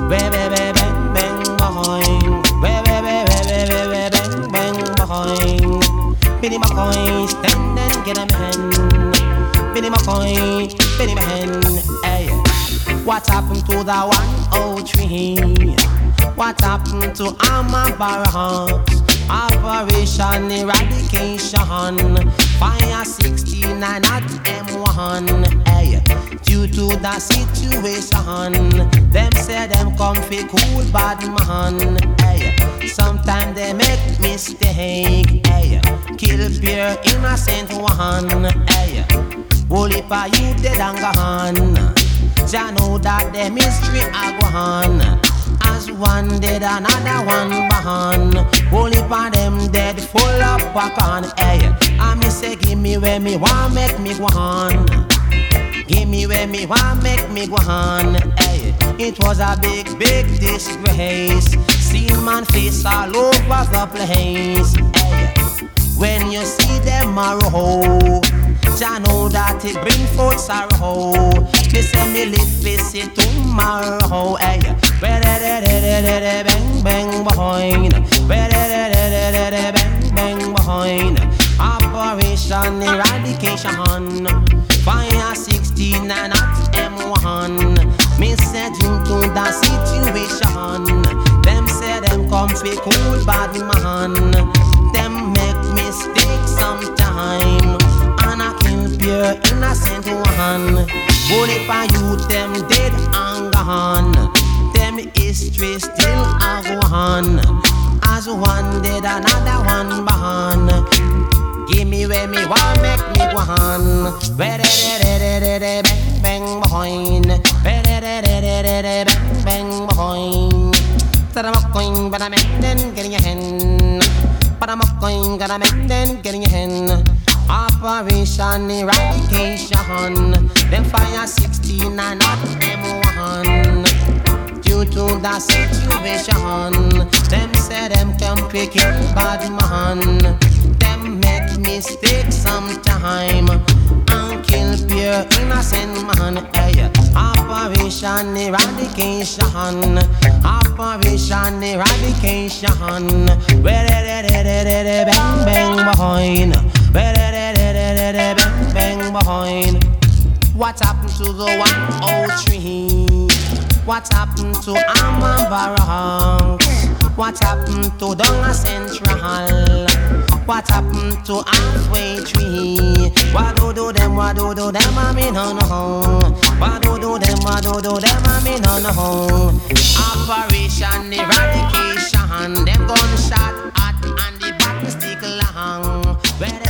Bang bang boing. Bang bang boing. Benny McCoy, stand and get a man. Benny McCoy, Benny man. Hey, what happened to the 103? What happened to Armor Barracks? Operation Eradication. Fire 69 at M1. Hey, due to the situation, them say them come fi cool bad man. Hey, sometimes they make mistake. Hey, kill pure innocent one. Hey, holy pa you dead and gone. Jah know that the mystery a go on. As one dead, another one born. Only for them dead, full of popcorn. Hey, I me say, give me where me want, make me go on. Give me where me want, make me go on. Hey, it was a big, big disgrace. Seen man face all over the place. Hey, when you see them a roll, Jah know that it bring forth sorrow. They say me live face it tomorrow. Hey, bang bang behind. Bang bang behind. Operation Eradication. Fire 69 at M1. Me said into the situation. Them say them come fi cool bad man. Them make mistakes sometime. And I kill pure innocent one. Only for you them dead and gone. Them history still a go on. As one dead another one born. Give me where me want, make me go on. Bang bang behind. Bang behind. But I'm not going, but I'm then getting a hen. But I'm not going, but I'm then getting a hen. Operation Eradication. Them fire 69 at M1. Due to the situation, them say them can pick it bad man. Them make mistakes sometime and kill pure innocent man. Hey, Operation Eradication. Operation Eradication. Bang bang behind. Bang bang behind. What happened to the 103? What happened to Armor Barracks? What happened to Donga Central? What happened to Halfway Tree? What do them, I mean no no. What do them, I mean no no. Operation Eradication. Them gunshot hot and the battle stick long.